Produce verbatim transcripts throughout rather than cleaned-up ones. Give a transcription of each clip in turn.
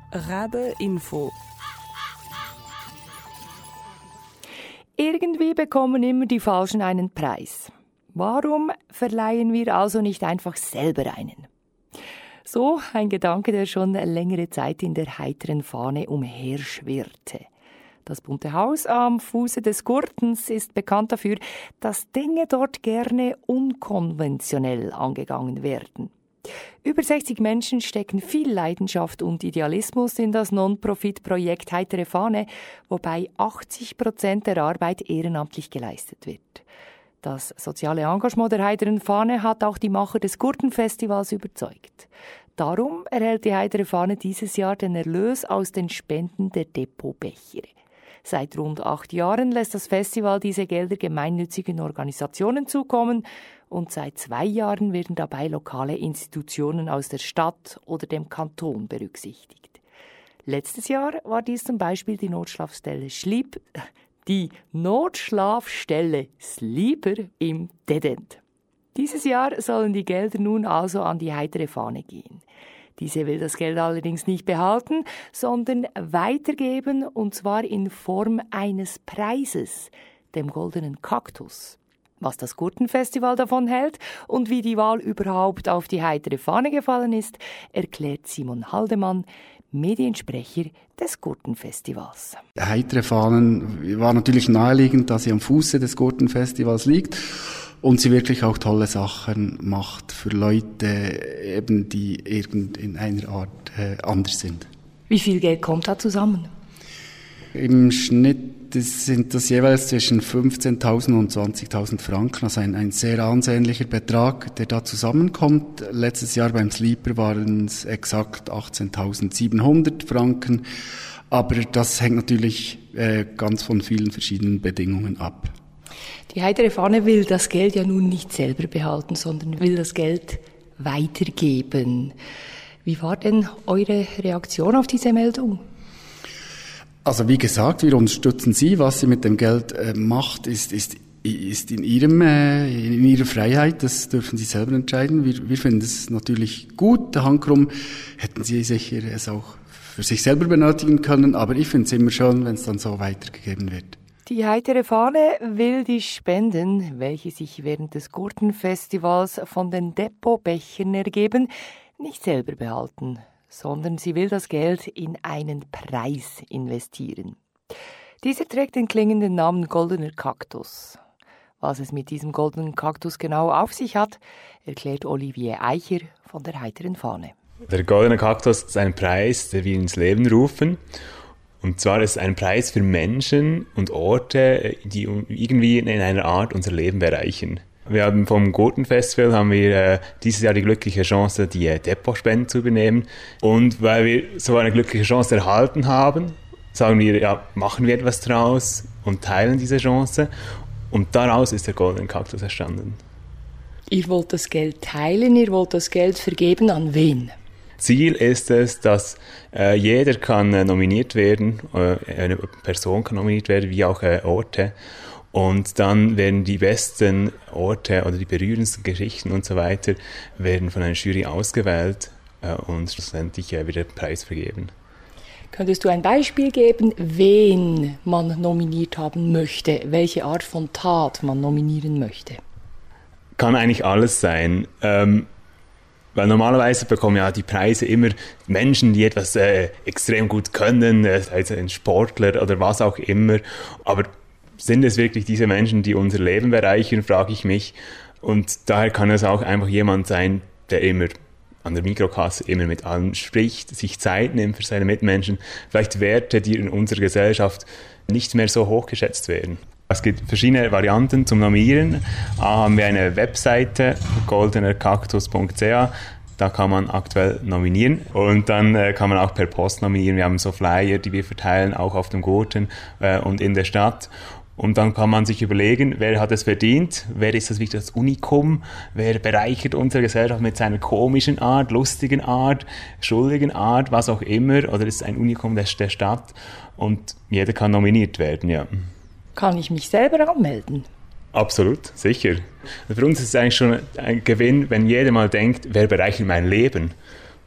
Rabe Info. Irgendwie bekommen immer die Falschen einen Preis. Warum verleihen wir also nicht einfach selber einen? So ein Gedanke, der schon längere Zeit in der heiteren Fahne umherschwirrte. Das bunte Haus am Fuße des Gurtens ist bekannt dafür, dass Dinge dort gerne unkonventionell angegangen werden. Über sechzig Menschen stecken viel Leidenschaft und Idealismus in das Non-Profit-Projekt Heitere Fahne, wobei achtzig Prozent der Arbeit ehrenamtlich geleistet wird. Das soziale Engagement der Heiteren Fahne hat auch die Macher des Gurtenfestivals überzeugt. Darum erhält die Heitere Fahne dieses Jahr den Erlös aus den Spenden der Depotbecher. Seit rund acht Jahren lässt das Festival diese Gelder gemeinnützigen Organisationen zukommen und seit zwei Jahren werden dabei lokale Institutionen aus der Stadt oder dem Kanton berücksichtigt. Letztes Jahr war dies zum Beispiel die Notschlafstelle Schlieb, die Notschlafstelle Slieper im Dedent. Dieses Jahr sollen die Gelder nun also an die Heitere Fahne gehen. Diese will das Geld allerdings nicht behalten, sondern weitergeben, und zwar in Form eines Preises, dem Goldenen Kaktus. Was das Gurtenfestival davon hält und wie die Wahl überhaupt auf die Heitere Fahne gefallen ist, erklärt Simon Haldemann, Mediensprecher des Gurtenfestivals. Heitere Fahnen war natürlich naheliegend, dass sie am Fuße des Gurtenfestivals liegt und sie wirklich auch tolle Sachen macht für Leute, eben die irgend in einer Art äh, anders sind. Wie viel Geld kommt da zusammen? Im Schnitt sind das jeweils zwischen fünfzehntausend und zwanzigtausend Franken, also ein, ein sehr ansehnlicher Betrag, der da zusammenkommt. Letztes Jahr beim Sleeper waren es exakt achtzehntausendsiebenhundert Franken, aber das hängt natürlich äh, ganz von vielen verschiedenen Bedingungen ab. Die Heitere Fahne will das Geld ja nun nicht selber behalten, sondern will das Geld weitergeben. Wie war denn eure Reaktion auf diese Meldung? Also wie gesagt, wir unterstützen Sie. Was sie mit dem Geld äh, macht, ist, ist, ist in, ihrem, äh, in ihrer Freiheit. Das dürfen Sie selber entscheiden. Wir, wir finden es natürlich gut. Der Handkrumm hätten Sie sicher es auch für sich selber benötigen können. Aber ich finde es immer schön, wenn es dann so weitergegeben wird. Die Heitere Fahne will die Spenden, welche sich während des Gurtenfestivals von den Depotbechern ergeben, nicht selber behalten, sondern sie will das Geld in einen Preis investieren. Dieser trägt den klingenden Namen Goldener Kaktus. Was es mit diesem Goldenen Kaktus genau auf sich hat, erklärt Olivier Eicher von der Heiteren Fahne. Der Goldene Kaktus ist ein Preis, den wir ins Leben rufen. Und zwar ist es ein Preis für Menschen und Orte, die irgendwie in einer Art unser Leben bereichern. Wir haben vom Gurtenfestival haben wir äh, dieses Jahr die glückliche Chance, die äh, Depotspenden zu übernehmen. Und weil wir so eine glückliche Chance erhalten haben, sagen wir, ja, machen wir etwas draus und teilen diese Chance. Und daraus ist der Goldene Kaktus entstanden. Ihr wollt das Geld teilen, ihr wollt das Geld vergeben an wen? Ziel ist es, dass äh, jeder kann äh, nominiert werden, äh, eine Person kann nominiert werden, wie auch äh, Orte. Und dann werden die besten Orte oder die berührendsten Geschichten und so weiter werden von einer Jury ausgewählt äh, und schlussendlich äh, wieder den Preis vergeben. Könntest du ein Beispiel geben, wen man nominiert haben möchte, welche Art von Tat man nominieren möchte? Kann eigentlich alles sein. Ähm, Weil normalerweise bekommen ja die Preise immer Menschen, die etwas äh, extrem gut können, äh, sei es ein Sportler oder was auch immer. Aber sind es wirklich diese Menschen, die unser Leben bereichern, frage ich mich. Und daher kann es auch einfach jemand sein, der immer an der Mikrokasse immer mit allen spricht, sich Zeit nimmt für seine Mitmenschen. Vielleicht Werte, die in unserer Gesellschaft nicht mehr so hochgeschätzt werden. Es gibt verschiedene Varianten zum Nominieren. A haben wir eine Webseite, goldener kaktus punkt c a. Da kann man aktuell nominieren und dann äh, kann man auch per Post nominieren. Wir haben so Flyer, die wir verteilen, auch auf dem Gurten äh, und in der Stadt. Und dann kann man sich überlegen, wer hat es verdient, wer ist das wirklich das Unikum, wer bereichert unsere Gesellschaft mit seiner komischen Art, lustigen Art, schuldigen Art, was auch immer, oder ist es ein Unikum der, der Stadt und jeder kann nominiert werden, ja. Kann ich mich selber anmelden? Absolut, sicher. Für uns ist es eigentlich schon ein Gewinn, wenn jeder mal denkt, wer bereichert mein Leben?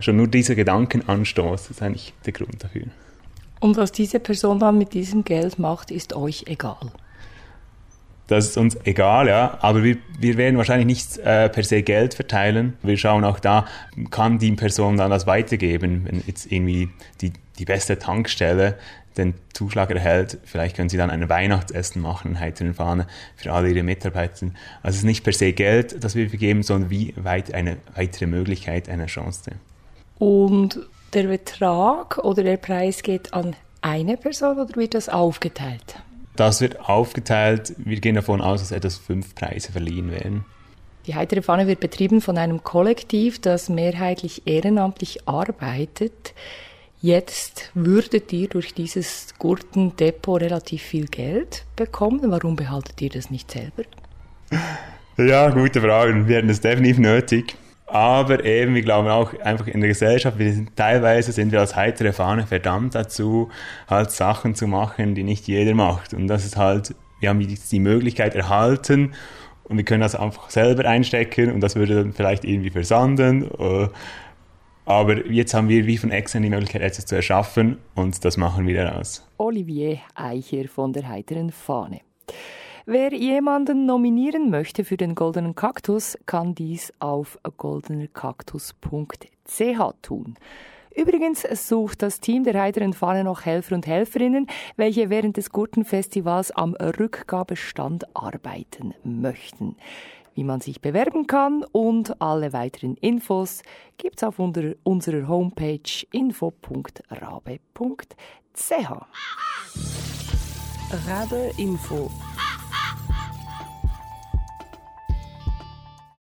Schon nur dieser Gedankenanstoß ist eigentlich der Grund dafür. Und was diese Person dann mit diesem Geld macht, ist euch egal? Das ist uns egal, ja, aber wir, wir werden wahrscheinlich nicht äh, per se Geld verteilen. Wir schauen auch da, kann die Person dann das weitergeben, wenn jetzt irgendwie die, die beste Tankstelle den Zuschlag erhält, vielleicht können sie dann ein Weihnachtsessen machen in Heiteren Fahne für alle ihre Mitarbeiter. Also es ist nicht per se Geld, das wir vergeben, sondern wie weit eine weitere Möglichkeit, eine Chance. Und der Betrag oder der Preis geht an eine Person oder wird das aufgeteilt? Das wird aufgeteilt. Wir gehen davon aus, dass etwas fünf Preise verliehen werden. Die Heitere Fahne wird betrieben von einem Kollektiv, das mehrheitlich ehrenamtlich arbeitet. Jetzt würdet ihr durch dieses Gurtendepot relativ viel Geld bekommen. Warum behaltet ihr das nicht selber? Ja, gute Frage. Wir hätten es definitiv nötig. Aber eben, wir glauben auch einfach in der Gesellschaft, wir sind, teilweise sind wir als Heitere Fahne verdammt dazu, halt Sachen zu machen, die nicht jeder macht. Und das ist halt, wir haben jetzt die Möglichkeit erhalten und wir können das einfach selber einstecken und das würde dann vielleicht irgendwie versanden. Aber jetzt haben wir wie von extern die Möglichkeit, etwas zu erschaffen und das machen wir daraus. Olivier Eicher von der Heiteren Fahne. Wer jemanden nominieren möchte für den Goldenen Kaktus, kann dies auf goldener kaktus punkt c h tun. Übrigens sucht das Team der Heiteren Fahne noch Helfer und Helferinnen, welche während des Gurtenfestivals am Rückgabestand arbeiten möchten. Wie man sich bewerben kann und alle weiteren Infos gibt's auf unserer Homepage info punkt rabe punkt c h. Rabe Info.